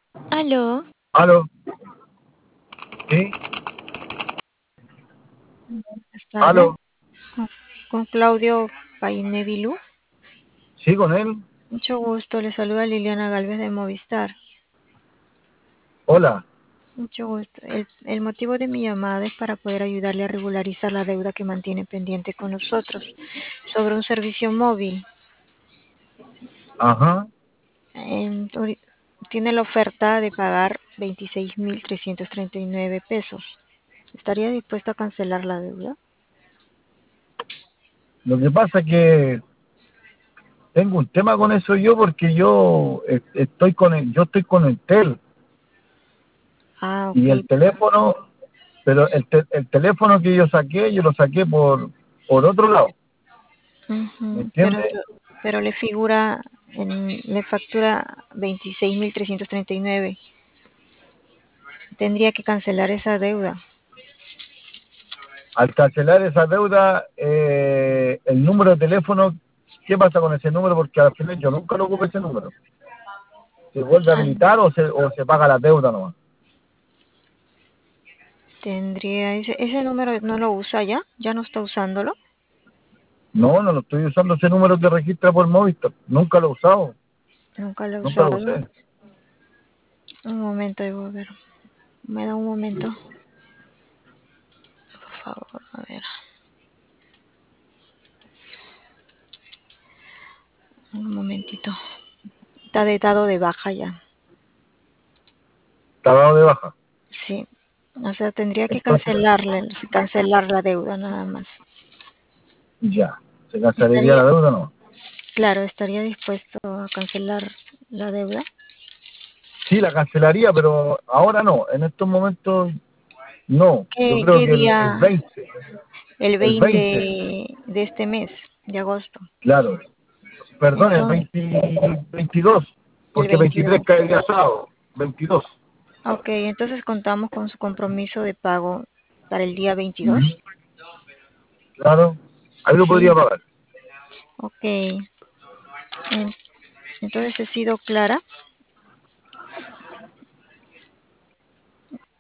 Aló, ¿Aló? ¿Sí? buenas tardes. ¿Aló? Con, con Claudio Painevilu. ¿Sí con él? Mucho gusto, le saluda Liliana Galvez de Movistar. Hola. Mucho gusto. El motivo de mi llamada es para poder ayudarle a regularizar la deuda que mantiene pendiente con nosotros sobre un servicio móvil. Ajá. En- ori- Tiene la oferta de pagar 26.339 pesos. ¿Estaría dispuesto a cancelar la deuda? Lo que pasa es que tengo un tema con eso yo porque yo estoy con yo estoy con Entel Ah, y ok. el teléfono, pero el teléfono que yo saqué, yo lo saqué por otro lado, ¿me Ujú. entiendes? Pero le factura 26.339. Tendría que cancelar esa deuda. Al cancelar esa deuda, el número de teléfono, ¿qué pasa con ese número? Porque al final yo nunca lo ocupé ese número. ¿Se vuelve a Ah, habilitar o se paga la deuda nomás? tendría ese número, no lo usa ya, ya no está usándolo. No, no lo estoy usando ese número que registra por Movistar. Nunca lo he usado. Nunca lo he Nunca lo usado. usé. Un momento, debo ver. Me da un momento, por favor, a ver. Un momentito. Está dado de baja ya. Está dado de baja. Sí. O sea, tendría que Entonces, cancelar la deuda nada más. ya. ¿Se cancelaría Estaría, la deuda o no? claro, estaría dispuesto a cancelar la deuda. Sí, la cancelaría, pero ahora no. En estos momentos, no. Yo creo ¿Qué que el día? 20. El El 20 20, de este mes, de agosto. claro. Perdón, el Entonces, 20, 22. el Porque 23 22. caería sábado. 22. Ok, entonces contamos con su compromiso de pago para el día 22. Ujú. Claro. Ahí lo podría Sí, pagar. ok. En- Entonces he sido clara.